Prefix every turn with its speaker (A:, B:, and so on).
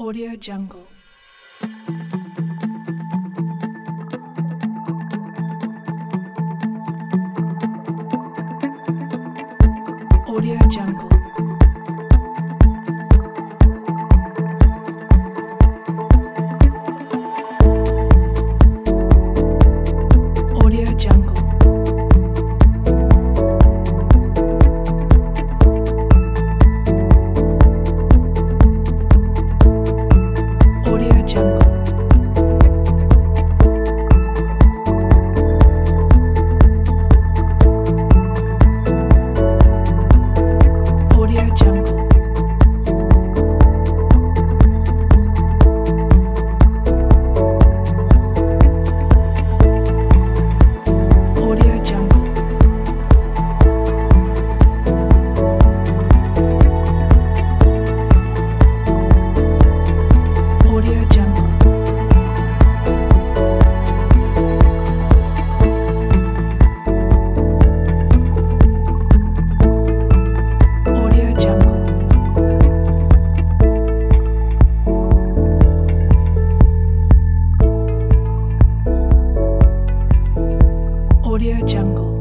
A: Audio Jungle. Audio Jungle. Audio Jungle. Audio Jungle. Audio Jungle. Audio Jungle. Audio Jungle. Audio Jungle. Audio Jungle.